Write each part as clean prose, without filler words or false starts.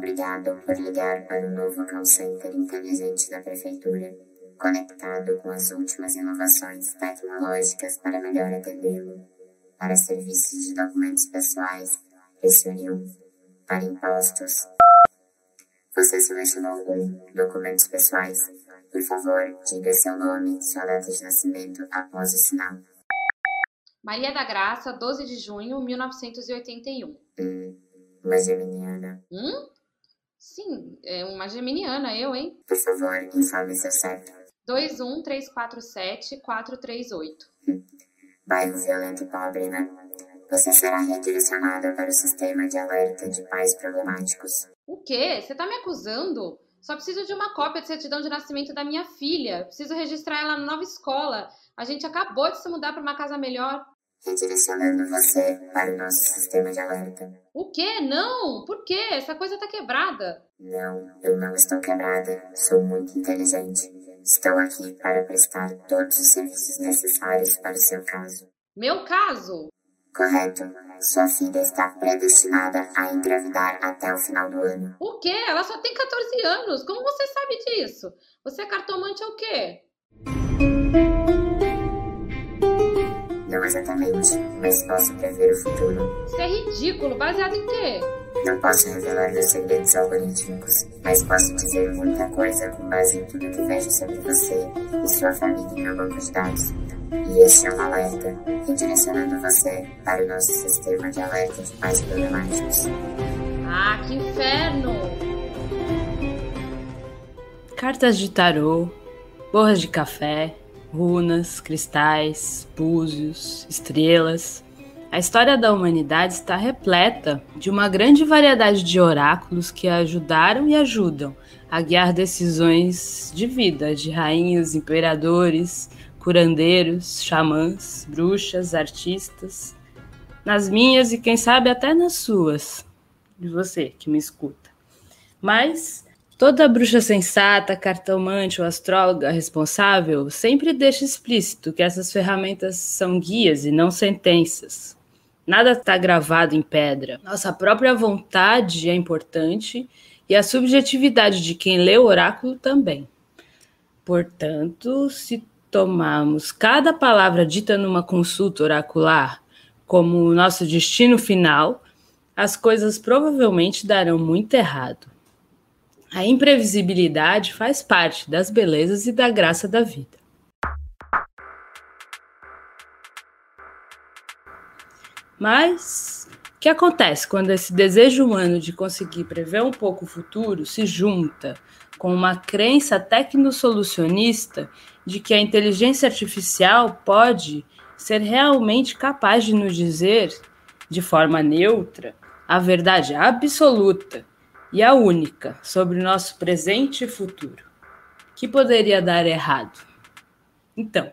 Obrigado por ligar para o novo call center inteligente da Prefeitura, conectado com as últimas inovações tecnológicas para melhor atendê-lo. Para serviços de documentos pessoais, pressione 1. Para impostos, você selecionou 1. Documentos pessoais. Por favor, diga seu nome e sua data de nascimento após o sinal. Maria da Graça, 12 de junho, 1981. Uma geminiana. Sim, é uma geminiana, hein? Por favor, informe seu CEP. 21347-438. Bairro violento e pobre, né? Você será redirecionada para o sistema de alerta de pais problemáticos. O quê? Você tá me acusando? Só preciso de uma cópia de certidão de nascimento da minha filha. Preciso registrar ela na nova escola. A gente acabou de se mudar para uma casa melhor. Redirecionando você para o nosso sistema de alerta. O quê? Não! Por quê? Essa coisa tá quebrada. Não, eu não estou quebrada. Sou muito inteligente. Estou aqui para prestar todos os serviços necessários para o seu caso. Meu caso? Correto. Sua filha está predestinada a engravidar até o final do ano. O quê? Ela só tem 14 anos. Como você sabe disso? Você é cartomante ou o quê? Não exatamente, mas posso prever o futuro. Isso é ridículo. Baseado em quê? Não posso revelar meus segredos algorítmicos, mas posso dizer muita coisa com base em tudo que vejo sobre você e sua família em meu banco de dados. E este é um alerta, redirecionando você para o nosso sistema de alerta de pais problemáticos. Ah, que inferno! Cartas de tarô, borras de café, runas, cristais, búzios, estrelas. A história da humanidade está repleta de uma grande variedade de oráculos que ajudaram e ajudam a guiar decisões de vida de rainhas, imperadores, curandeiros, xamãs, bruxas, artistas, nas minhas e quem sabe até nas suas, de você que me escuta. Mas toda bruxa sensata, cartomante ou astróloga responsável sempre deixa explícito que essas ferramentas são guias e não sentenças. Nada está gravado em pedra. Nossa própria vontade é importante e a subjetividade de quem lê o oráculo também. Portanto, se tomarmos cada palavra dita numa consulta oracular como o nosso destino final, as coisas provavelmente darão muito errado. A imprevisibilidade faz parte das belezas e da graça da vida. Mas o que acontece quando esse desejo humano de conseguir prever um pouco o futuro se junta com uma crença tecnosolucionista de que a inteligência artificial pode ser realmente capaz de nos dizer, de forma neutra, a verdade absoluta e a única sobre o nosso presente e futuro? Que poderia dar errado? Então,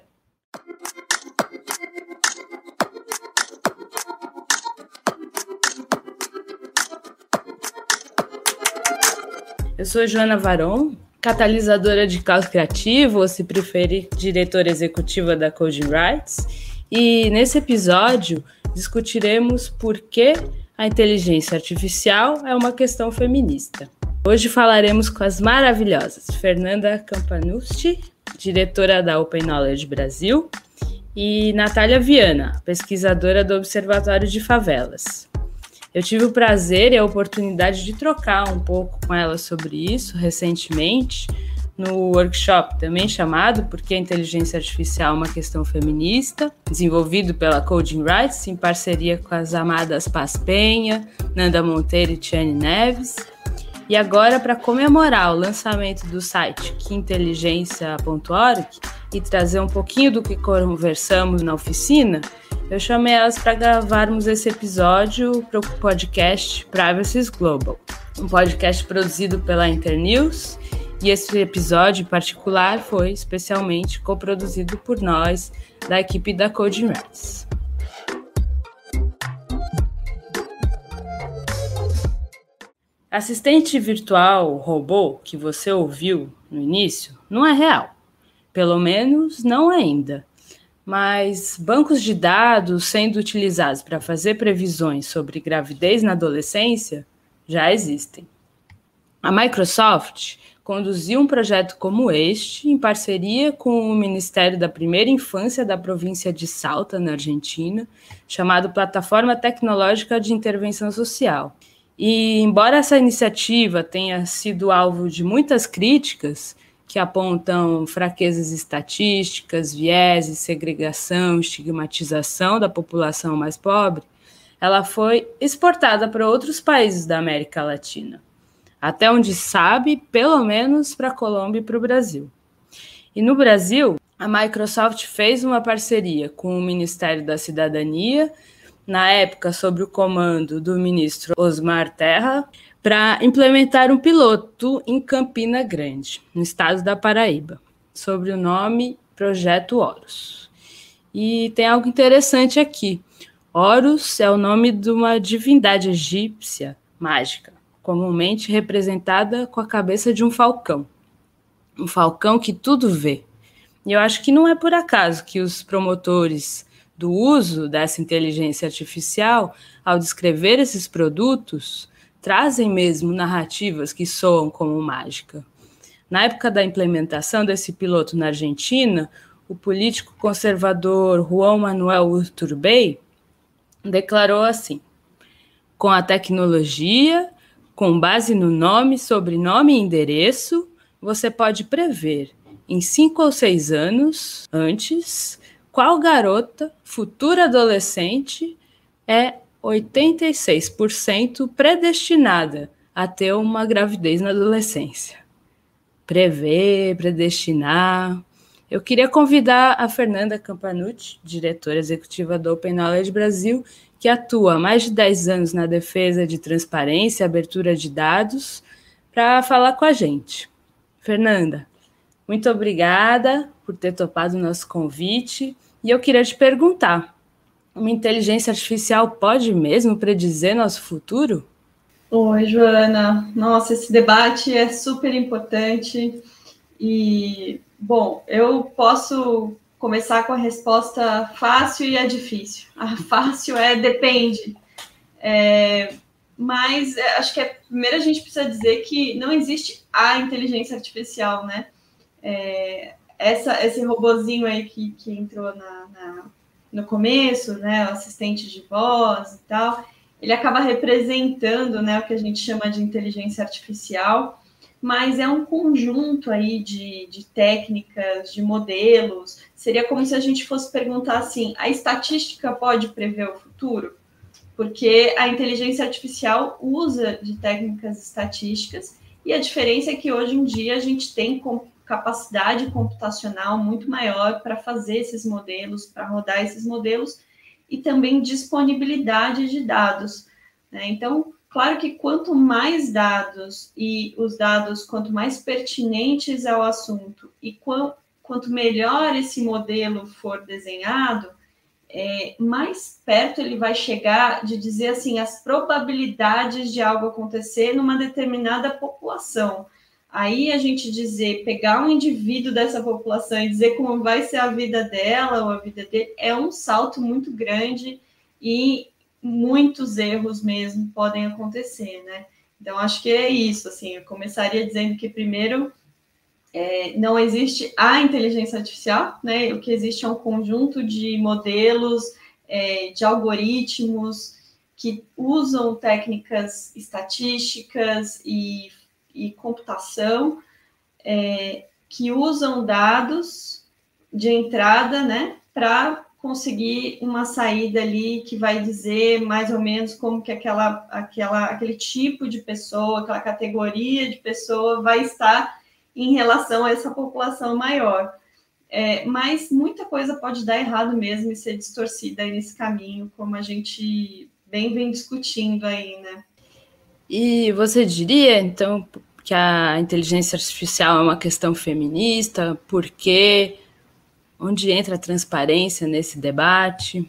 eu sou Joana Varon, catalisadora de caos criativo, ou se preferir, diretora executiva da Coding Rights, e nesse episódio discutiremos por que a inteligência artificial é uma questão feminista. Hoje falaremos com as maravilhosas Fernanda Campanucci, diretora da Open Knowledge Brasil, e Natália Viana, pesquisadora do Observatório de Favelas. Eu tive o prazer e a oportunidade de trocar um pouco com elas sobre isso recentemente, no workshop também chamado Por que a Inteligência Artificial é uma Questão Feminista, desenvolvido pela Coding Rights em parceria com as amadas Paz Penha, Nanda Monteiro e Tiane Neves. E agora, para comemorar o lançamento do site quinteligência.org e trazer um pouquinho do que conversamos na oficina, eu chamei elas para gravarmos esse episódio para o podcast Privacy Global, um podcast produzido pela Internews, e esse episódio em particular foi especialmente coproduzido por nós, da equipe da Coding Rights. Assistente virtual robô que você ouviu no início não é real, pelo menos não ainda. Mas bancos de dados sendo utilizados para fazer previsões sobre gravidez na adolescência já existem. A Microsoft conduziu um projeto como este em parceria com o Ministério da Primeira Infância da província de Salta, na Argentina, chamado Plataforma Tecnológica de Intervenção Social. E, embora essa iniciativa tenha sido alvo de muitas críticas, que apontam fraquezas estatísticas, vieses, segregação, estigmatização da população mais pobre, ela foi exportada para outros países da América Latina. Até onde sabe, pelo menos para a Colômbia e para o Brasil. E no Brasil, a Microsoft fez uma parceria com o Ministério da Cidadania, na época sob o comando do ministro Osmar Terra, para implementar um piloto em Campina Grande, no estado da Paraíba, sob o nome Projeto Horus. E tem algo interessante aqui. Horus é o nome de uma divindade egípcia mágica, comumente representada com a cabeça de um falcão que tudo vê. E eu acho que não é por acaso que os promotores do uso dessa inteligência artificial, ao descrever esses produtos, trazem mesmo narrativas que soam como mágica. Na época da implementação desse piloto na Argentina, o político conservador Juan Manuel Urtubey declarou assim: com a tecnologia, com base no nome, sobrenome e endereço, você pode prever, em 5 ou 6 anos antes, qual garota, futura adolescente, é 86% predestinada a ter uma gravidez na adolescência. Prever, predestinar. Eu queria convidar a Fernanda Campanucci, diretora executiva do Open Knowledge Brasil, que atua há mais de 10 anos na defesa de transparência e abertura de dados, para falar com a gente. Fernanda, muito obrigada por ter topado o nosso convite. E eu queria te perguntar, uma inteligência artificial pode mesmo predizer nosso futuro? Oi, Joana. Nossa, esse debate é super importante. E, bom, eu posso começar com a resposta fácil e a difícil. A fácil é depende. Mas acho que primeiro a gente precisa dizer que não existe a inteligência artificial, né? Esse robozinho aí que entrou no começo, né, o assistente de voz e tal, ele acaba representando, né, o que a gente chama de inteligência artificial, mas é um conjunto aí de técnicas, de modelos. Seria como se a gente fosse perguntar assim, a estatística pode prever o futuro? Porque a inteligência artificial usa de técnicas estatísticas, e a diferença é que hoje em dia a gente tem capacidade computacional muito maior para fazer esses modelos, para rodar esses modelos, e também disponibilidade de dados, né? Então, claro que quanto mais dados, e os dados quanto mais pertinentes ao assunto, e quanto melhor esse modelo for desenhado, mais perto ele vai chegar de dizer assim, as probabilidades de algo acontecer numa determinada população. Aí a gente pegar um indivíduo dessa população e dizer como vai ser a vida dela ou a vida dele, é um salto muito grande e muitos erros mesmo podem acontecer, né? Então, acho que é isso, assim, eu começaria dizendo que, primeiro, não existe a inteligência artificial, né? O que existe é um conjunto de modelos, de algoritmos que usam técnicas estatísticas e computação, que usam dados de entrada, né, para conseguir uma saída ali que vai dizer mais ou menos como que aquele tipo de pessoa, aquela categoria de pessoa vai estar em relação a essa população maior. Mas muita coisa pode dar errado mesmo e ser distorcida aí nesse caminho, como a gente vem discutindo aí, né? E você diria, então, que a inteligência artificial é uma questão feminista? Por quê? Onde entra a transparência nesse debate?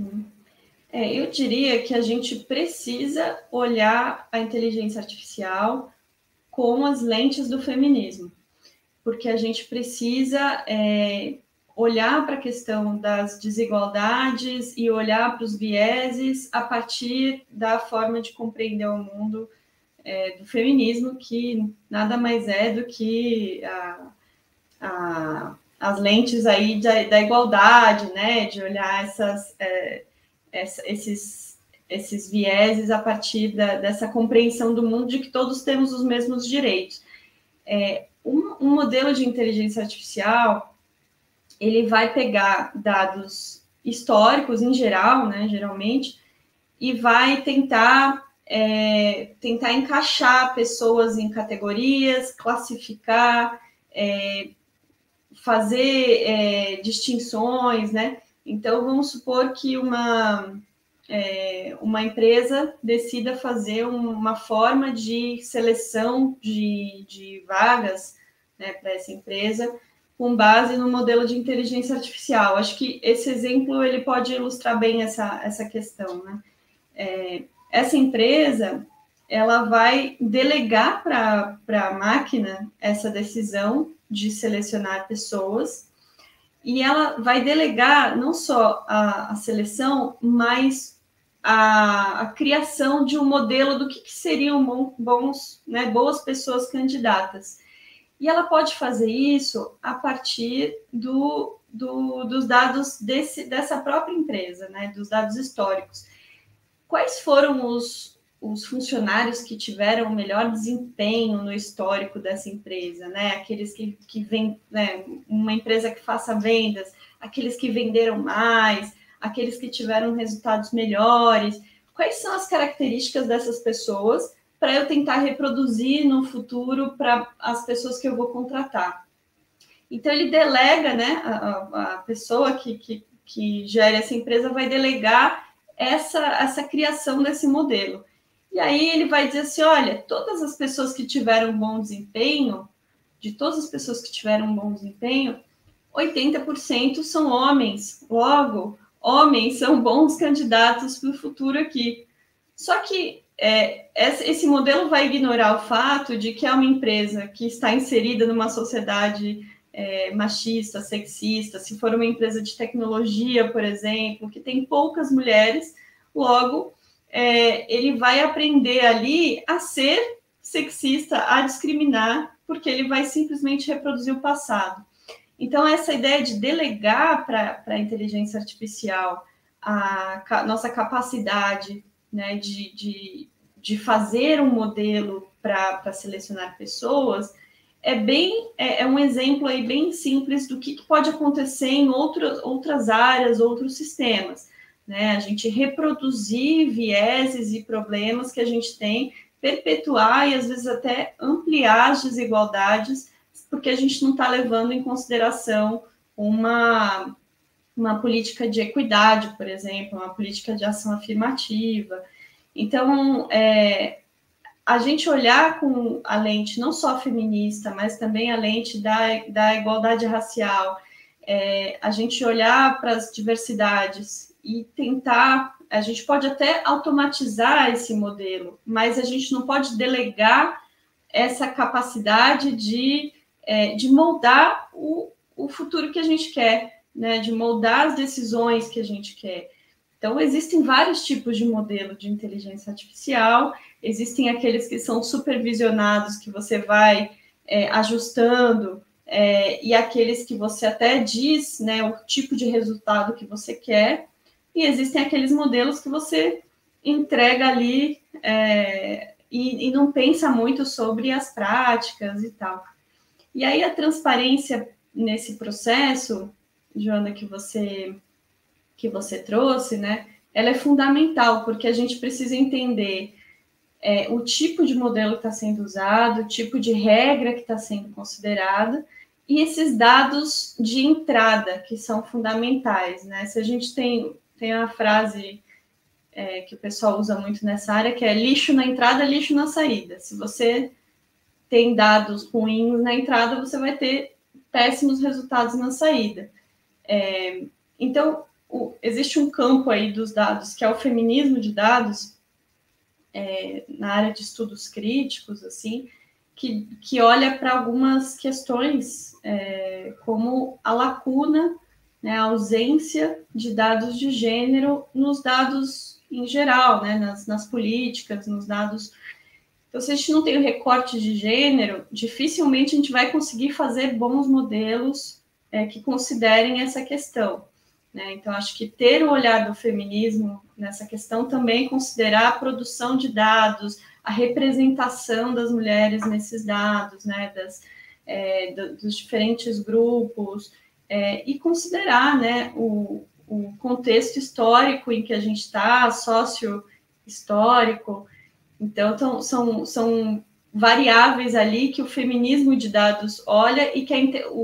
Eu diria que a gente precisa olhar a inteligência artificial com as lentes do feminismo, porque a gente precisa olhar para a questão das desigualdades e olhar para os vieses a partir da forma de compreender o mundo do feminismo, que nada mais é do que as lentes aí da igualdade, né, de olhar esses vieses a partir dessa compreensão do mundo de que todos temos os mesmos direitos. Um modelo de inteligência artificial, ele vai pegar dados históricos em geral, né, geralmente, e vai tentar encaixar pessoas em categorias, classificar, fazer distinções, né? Então, vamos supor que uma empresa decida fazer uma forma de seleção de vagas, né, para essa empresa, com base no modelo de inteligência artificial. Acho que esse exemplo ele pode ilustrar bem essa questão, né? Essa empresa, ela vai delegar para a máquina essa decisão de selecionar pessoas, e ela vai delegar não só a seleção, mas a criação de um modelo do que seriam boas pessoas candidatas. E ela pode fazer isso a partir dos dados dessa própria empresa, né, dos dados históricos. Quais foram os funcionários que tiveram o melhor desempenho no histórico dessa empresa, né? Aqueles que vêm, né, uma empresa que faça vendas, aqueles que venderam mais, aqueles que tiveram resultados melhores. Quais são as características dessas pessoas para eu tentar reproduzir no futuro para as pessoas que eu vou contratar? Então, ele delega, né? A pessoa que gera essa empresa vai delegar essa criação desse modelo. E aí ele vai dizer assim, olha, todas as pessoas que tiveram bom desempenho, de todas as pessoas que tiveram bom desempenho, 80% são homens. Logo, homens são bons candidatos para o futuro aqui. Só que esse modelo vai ignorar o fato de que é uma empresa que está inserida numa sociedade machista, sexista. Se for uma empresa de tecnologia, por exemplo, que tem poucas mulheres, logo ele vai aprender ali a ser sexista, a discriminar, porque ele vai simplesmente reproduzir o passado. Então, essa ideia de delegar para a inteligência artificial a nossa capacidade, né, de fazer um modelo para selecionar pessoas, é um exemplo aí bem simples do que pode acontecer em outras áreas, outros sistemas, né? A gente reproduzir vieses e problemas que a gente tem, perpetuar e às vezes até ampliar as desigualdades, porque a gente não está levando em consideração uma política de equidade, por exemplo, uma política de ação afirmativa. Então, a gente olhar com a lente não só feminista, mas também a lente da igualdade racial, a gente olhar para as diversidades e tentar, a gente pode até automatizar esse modelo, mas a gente não pode delegar essa capacidade de moldar o futuro que a gente quer, né? De moldar as decisões que a gente quer. Então, existem vários tipos de modelo de inteligência artificial, existem aqueles que são supervisionados, que você vai ajustando, e aqueles que você até diz, né, o tipo de resultado que você quer, e existem aqueles modelos que você entrega ali e não pensa muito sobre as práticas e tal. E aí a transparência nesse processo, Joana, que você trouxe, né, ela é fundamental, porque a gente precisa entender o tipo de modelo que está sendo usado, o tipo de regra que está sendo considerada, e esses dados de entrada, que são fundamentais, né? Se a gente tem uma frase que o pessoal usa muito nessa área, que é lixo na entrada, lixo na saída. Se você tem dados ruins na entrada, você vai ter péssimos resultados na saída. Então, existe um campo aí dos dados, que é o feminismo de dados, na área de estudos críticos, assim, que olha para algumas questões, como a lacuna, né, a ausência de dados de gênero nos dados em geral, né, nas políticas, nos dados. Então, se a gente não tem o recorte de gênero, dificilmente a gente vai conseguir fazer bons modelos que considerem essa questão, né? Então, acho que ter o olhar do feminismo nessa questão também considerar a produção de dados, a representação das mulheres nesses dados, né? Dos diferentes grupos, e considerar, né, o contexto histórico em que a gente está, sócio-histórico. Então, são variáveis ali que o feminismo de dados olha e que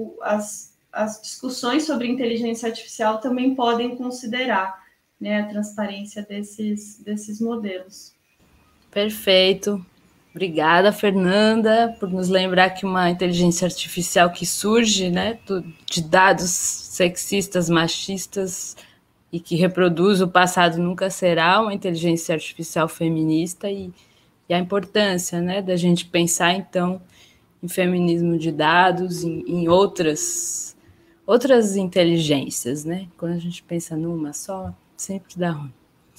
as discussões sobre inteligência artificial também podem considerar, né, a transparência desses modelos. Perfeito. Obrigada, Fernanda, por nos lembrar que uma inteligência artificial que surge, né, de dados sexistas, machistas e que reproduz o passado nunca será uma inteligência artificial feminista e a importância, né, da gente pensar, então, em feminismo de dados, em outras inteligências, né? Quando a gente pensa numa só, sempre dá ruim.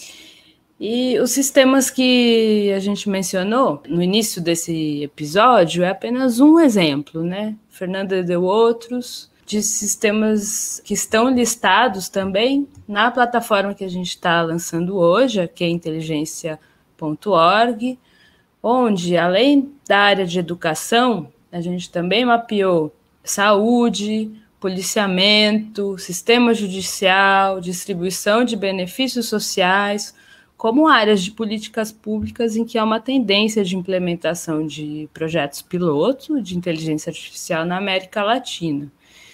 E os sistemas que a gente mencionou no início desse episódio é apenas um exemplo, né? Fernanda deu outros de sistemas que estão listados também na plataforma que a gente está lançando hoje, que é inteligência.org, onde, além da área de educação, a gente também mapeou saúde, policiamento, sistema judicial, distribuição de benefícios sociais, como áreas de políticas públicas em que há uma tendência de implementação de projetos piloto de inteligência artificial na América Latina.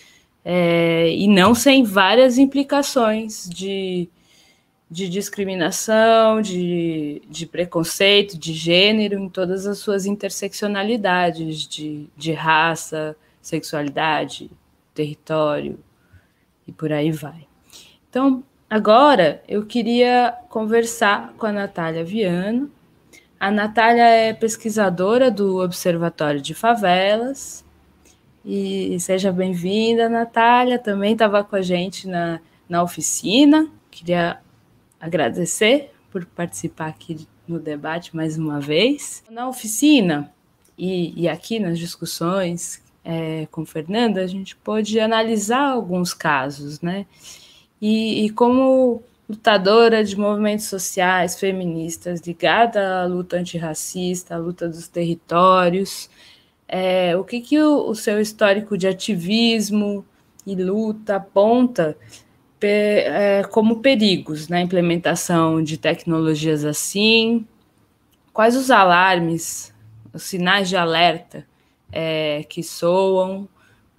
E não sem várias implicações de discriminação, de preconceito, de gênero, em todas as suas interseccionalidades, de raça, sexualidade, território, e por aí vai. Então, agora eu queria conversar com a Natália Viana. A Natália é pesquisadora do Observatório de Favelas, e seja bem-vinda, Natália, também estava com a gente na oficina, queria agradecer por participar aqui no debate mais uma vez. Na oficina e aqui nas discussões com Fernanda, a gente pôde analisar alguns casos, né? E como lutadora de movimentos sociais, feministas, ligada à luta antirracista, à luta dos territórios, o que o seu histórico de ativismo e luta aponta como perigos na implementação de tecnologias assim? Quais os alarmes, os sinais de alerta que soam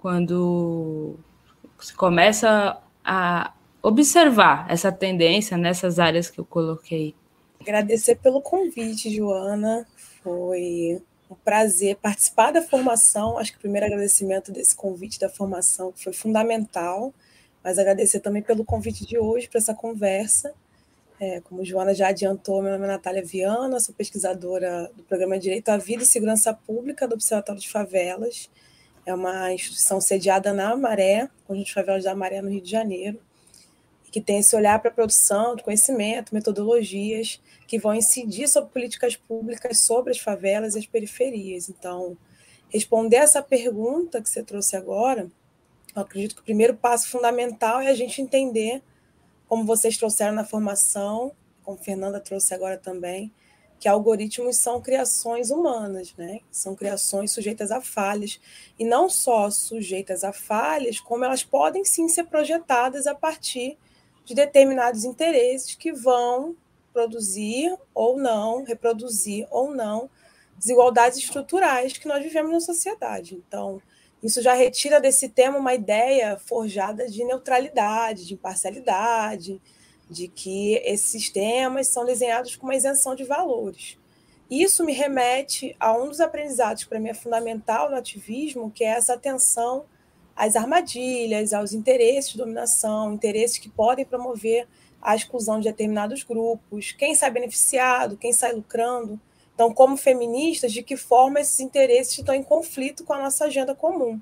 quando se começa a observar essa tendência nessas áreas que eu coloquei? Agradecer pelo convite, Joana. Foi um prazer participar da formação. Acho que o primeiro agradecimento desse convite da formação foi fundamental, mas agradecer também pelo convite de hoje para essa conversa. Como a Joana já adiantou, meu nome é Natália Viana, sou pesquisadora do Programa Direito à Vida e Segurança Pública do Observatório de Favelas. É uma instituição sediada na Maré, Conjunto de Favelas da Maré, no Rio de Janeiro, e que tem esse olhar para a produção de conhecimento, metodologias que vão incidir sobre políticas públicas sobre as favelas e as periferias. Então, responder essa pergunta que você trouxe agora, eu acredito que o primeiro passo fundamental é a gente entender, como vocês trouxeram na formação, como a Fernanda trouxe agora também, que algoritmos são criações humanas, né? São criações sujeitas a falhas, e não só sujeitas a falhas, como elas podem sim ser projetadas a partir de determinados interesses que vão produzir ou não, reproduzir ou não, desigualdades estruturais que nós vivemos na sociedade. Então, isso já retira desse tema uma ideia forjada de neutralidade, de imparcialidade, de que esses sistemas são desenhados com uma isenção de valores. Isso me remete a um dos aprendizados que para mim é fundamental no ativismo, que é essa atenção às armadilhas, aos interesses de dominação, interesses que podem promover a exclusão de determinados grupos, quem sai beneficiado, quem sai lucrando. Então, como feministas, de que forma esses interesses estão em conflito com a nossa agenda comum.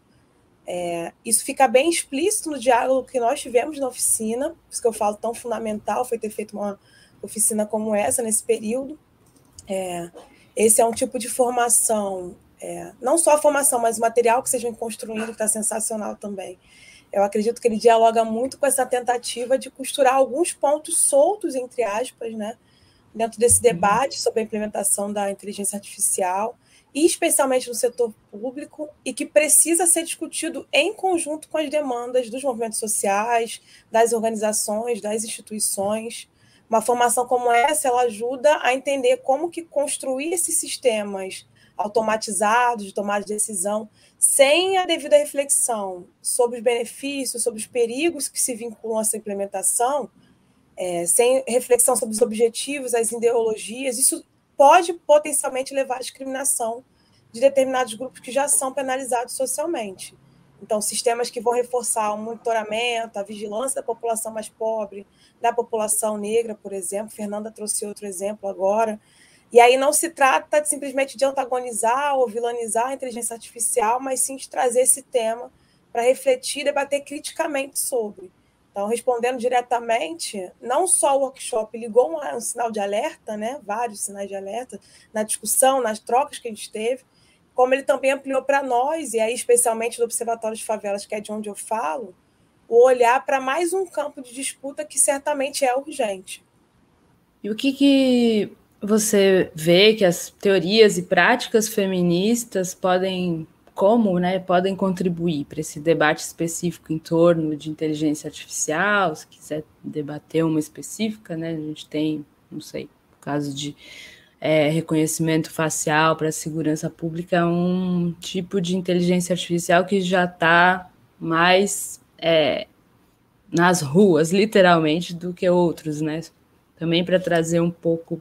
Isso fica bem explícito no diálogo que nós tivemos na oficina, por isso que eu falo tão fundamental foi ter feito uma oficina como essa nesse período. Esse é um tipo de formação, não só a formação, mas o material que vocês vêm construindo, que está sensacional também. Eu acredito que ele dialoga muito com essa tentativa de costurar alguns pontos soltos, entre aspas, né, dentro desse debate sobre a implementação da inteligência artificial, e especialmente no setor público, e que precisa ser discutido em conjunto com as demandas dos movimentos sociais, das organizações, das instituições. Uma formação como essa, ela ajuda a entender como que construir esses sistemas automatizados de tomada de decisão, sem a devida reflexão sobre os benefícios, sobre os perigos que se vinculam a essa implementação, sem reflexão sobre os objetivos, as ideologias, isso pode potencialmente levar à discriminação de determinados grupos que já são penalizados socialmente. Então, sistemas que vão reforçar o monitoramento, a vigilância da população mais pobre, da população negra, por exemplo. Fernanda trouxe outro exemplo agora. E aí não se trata simplesmente de antagonizar ou vilanizar a inteligência artificial, mas sim de trazer esse tema para refletir e debater criticamente sobre. Então, respondendo diretamente, não só o workshop ligou um sinal de alerta, né, vários sinais de alerta, na discussão, nas trocas que a gente teve, como ele também ampliou para nós, e aí especialmente do Observatório de Favelas, que é de onde eu falo, o olhar para mais um campo de disputa que certamente é urgente. E o que você vê que as teorias e práticas feministas podem contribuir para esse debate específico em torno de inteligência artificial? Se quiser debater uma específica, né? A gente tem, não sei, o caso de reconhecimento facial para a segurança pública, é um tipo de inteligência artificial que já está mais nas ruas, literalmente, do que outros, né? Também para trazer um pouco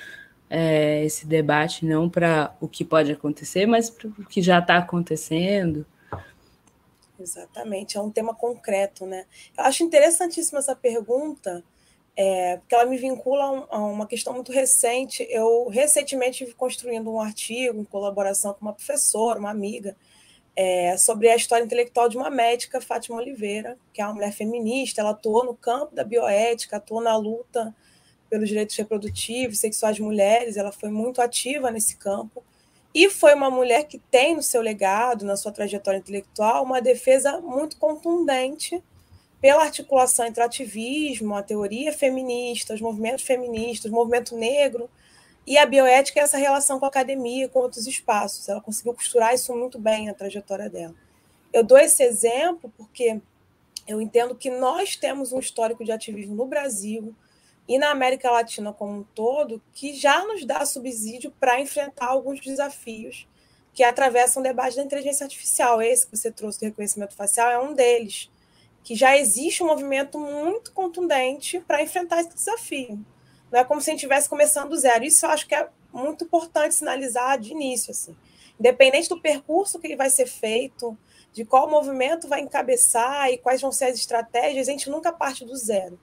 esse debate, não para o que pode acontecer, mas para o que já está acontecendo. Exatamente, é um tema concreto, né? Eu acho interessantíssima essa pergunta, porque ela me vincula a uma questão muito recente. Eu recentemente estive construindo um artigo em colaboração com uma professora, uma amiga, sobre a história intelectual de uma médica, Fátima Oliveira, que é uma mulher feminista. Ela atuou no campo da bioética, atuou na luta pelos direitos reprodutivos, sexuais de mulheres. Ela foi muito ativa nesse campo e foi uma mulher que tem no seu legado, na sua trajetória intelectual, uma defesa muito contundente pela articulação entre o ativismo, a teoria feminista, os movimentos feministas, o movimento negro e a bioética, e essa relação com a academia, com outros espaços. Ela conseguiu costurar isso muito bem na trajetória dela. Eu dou esse exemplo porque eu entendo que nós temos um histórico de ativismo no Brasil e na América Latina como um todo, que já nos dá subsídio para enfrentar alguns desafios que atravessam o debate da inteligência artificial. Esse que você trouxe do reconhecimento facial é um deles, que já existe um movimento muito contundente para enfrentar esse desafio. Não é como se a gente estivesse começando do zero. Isso eu acho que é muito importante sinalizar de início, assim. Independente do percurso que vai ser feito, de qual movimento vai encabeçar e quais vão ser as estratégias, a gente nunca parte do zero.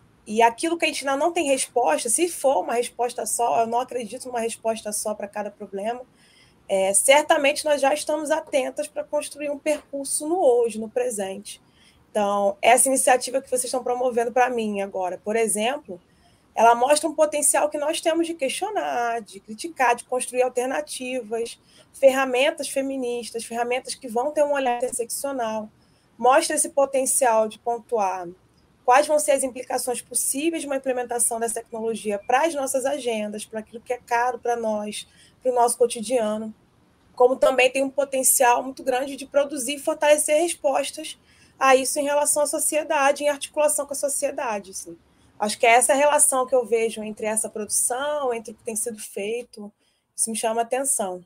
E aquilo que a gente ainda não tem resposta, se for uma resposta só, eu não acredito numa resposta só para cada problema, certamente nós já estamos atentas para construir um percurso no hoje, no presente. Então, essa iniciativa que vocês estão promovendo para mim agora, por exemplo, ela mostra um potencial que nós temos de questionar, de criticar, de construir alternativas, ferramentas feministas, ferramentas que vão ter um olhar interseccional. Mostra esse potencial de pontuar quais vão ser as implicações possíveis de uma implementação dessa tecnologia para as nossas agendas, para aquilo que é caro para nós, para o nosso cotidiano, como também tem um potencial muito grande de produzir e fortalecer respostas a isso em relação à sociedade, em articulação com a sociedade. Assim. Acho que é essa relação que eu vejo entre essa produção, entre o que tem sido feito, isso me chama a atenção.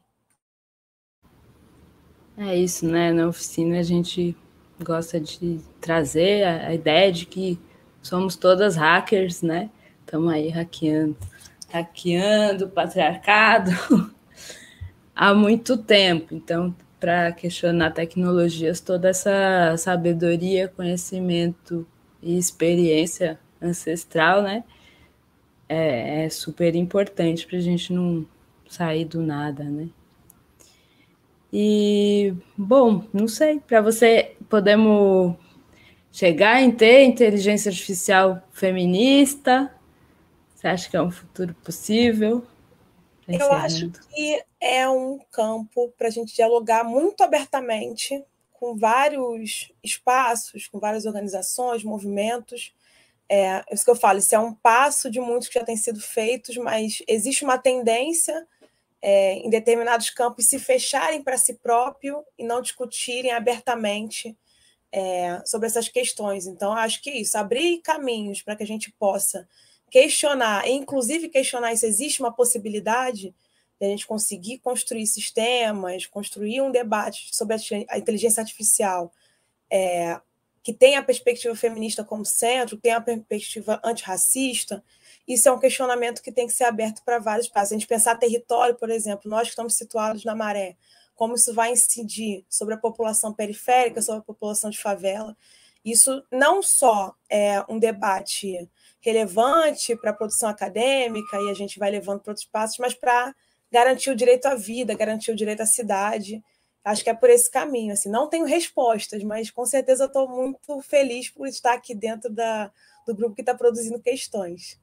É isso, né? Na oficina a gente gosta de trazer a ideia de que somos todas hackers, né? Estamos aí hackeando o patriarcado há muito tempo. Então, para questionar tecnologias, toda essa sabedoria, conhecimento e experiência ancestral, né? É super importante para a gente não sair do nada, né? E, bom, não sei, para você podemos chegar em ter inteligência artificial feminista? Você acha que é um futuro possível? Eu acho que é um campo para a gente dialogar muito abertamente com vários espaços, com várias organizações, movimentos. Isso que eu falo, isso é um passo de muitos que já têm sido feitos, mas existe uma tendência em determinados campos se fecharem para si próprio e não discutirem abertamente sobre essas questões. Então, acho que isso, abrir caminhos para que a gente possa questionar, e inclusive questionar se existe uma possibilidade de a gente conseguir construir sistemas, construir um debate sobre a inteligência artificial que tem a perspectiva feminista como centro, tem a perspectiva antirracista. Isso é um questionamento que tem que ser aberto para vários espaços. A gente pensar território, por exemplo, nós que estamos situados na Maré, como isso vai incidir sobre a população periférica, sobre a população de favela. Isso não só é um debate relevante para a produção acadêmica, e a gente vai levando para outros espaços, mas para garantir o direito à vida, garantir o direito à cidade. Acho que é por esse caminho. Assim, não tenho respostas, mas com certeza estou muito feliz por estar aqui dentro do grupo que está produzindo questões.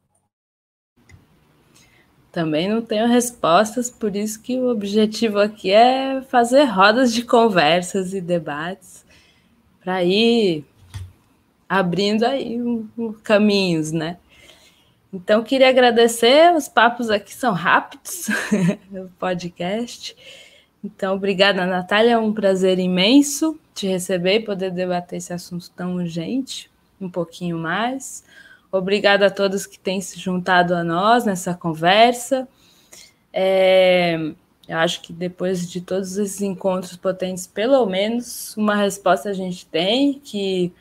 Também não tenho respostas, por isso que o objetivo aqui é fazer rodas de conversas e debates para ir abrindo aí caminhos, né? Então, queria agradecer, os papos aqui são rápidos, o podcast. Então, obrigada, Natália, é um prazer imenso te receber e poder debater esse assunto tão urgente, um pouquinho mais. Obrigada a todos que têm se juntado a nós nessa conversa. Eu acho que depois de todos esses encontros potentes, pelo menos uma resposta a gente tem, que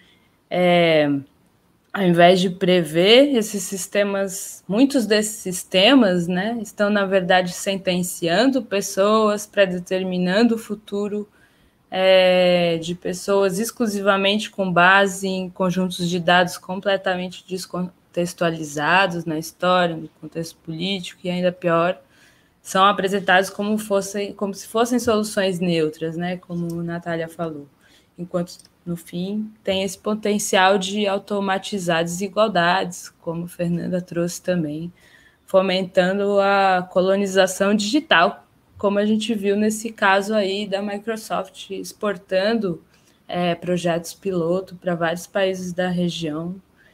ao invés de prever esses sistemas, muitos desses sistemas, né, estão, na verdade, sentenciando pessoas, predeterminando o futuro de pessoas exclusivamente com base em conjuntos de dados completamente descontextualizados na história, no contexto político, e ainda pior, são apresentados como se fossem soluções neutras, né, como a Natália falou, enquanto, no fim, tem esse potencial de automatizar desigualdades, como a Fernanda trouxe também, fomentando a colonização digital, como a gente viu nesse caso aí da Microsoft exportando projetos piloto para vários países da região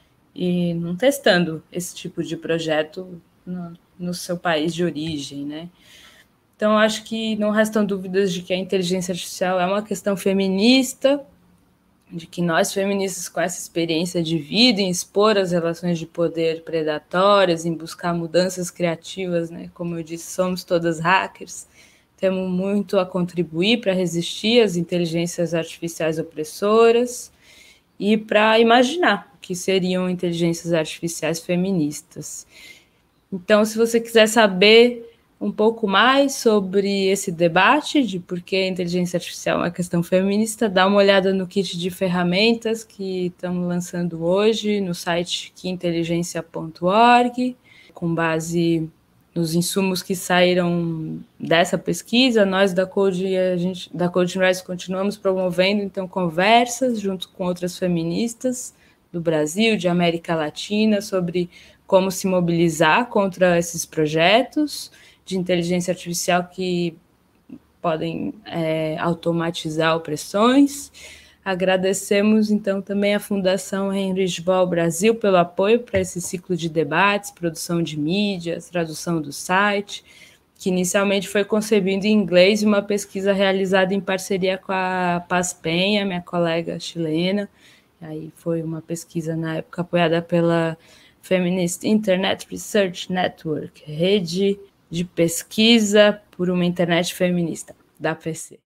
e não testando esse tipo de projeto no seu país de origem, né? Então, acho que não restam dúvidas de que a inteligência artificial é uma questão feminista, de que nós, feministas, com essa experiência de vida, em expor as relações de poder predatórias, em buscar mudanças criativas, né? Como eu disse, somos todas hackers, temos muito a contribuir para resistir às inteligências artificiais opressoras e para imaginar o que seriam inteligências artificiais feministas. Então, se você quiser saber um pouco mais sobre esse debate de por que a inteligência artificial é uma questão feminista, dá uma olhada no kit de ferramentas que estamos lançando hoje no site queinteligência.org, com base nos insumos que saíram dessa pesquisa. Nós da Code Rights continuamos promovendo então conversas junto com outras feministas do Brasil, de América Latina, sobre como se mobilizar contra esses projetos de inteligência artificial que podem automatizar opressões. Agradecemos, então, também a Fundação Heinrich Böll Brasil pelo apoio para esse ciclo de debates, produção de mídias, tradução do site, que inicialmente foi concebido em inglês e uma pesquisa realizada em parceria com a Paz Penha, minha colega chilena. Aí foi uma pesquisa, na época, apoiada pela Feminist Internet Research Network, rede de pesquisa por uma internet feminista, da PC.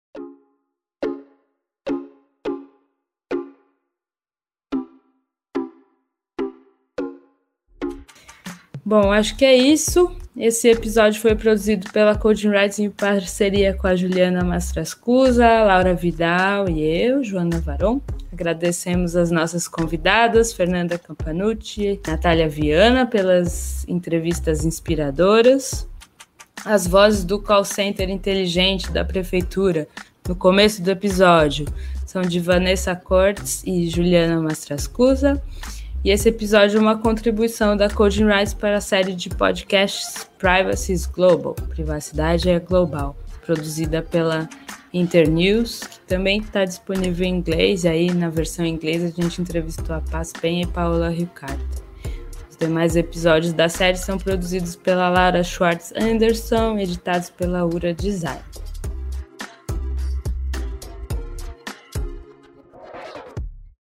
Bom, acho que é isso. Esse episódio foi produzido pela Coding Rights em parceria com a Juliana Mastrascusa, Laura Vidal e eu, Joana Varon. Agradecemos as nossas convidadas, Fernanda Campanucci, Natália Viana, pelas entrevistas inspiradoras. As vozes do call center inteligente da Prefeitura, no começo do episódio, são de Vanessa Cortes e Juliana Mastrascusa. E esse episódio é uma contribuição da Coding Rights para a série de podcasts Privacy is Global, Privacidade é Global, produzida pela Internews, que também está disponível em inglês, e aí na versão inglesa a gente entrevistou a Paz Penha e Paola Ricardo. Os demais episódios da série são produzidos pela Lara Schwartz Anderson, editados pela Ura Design.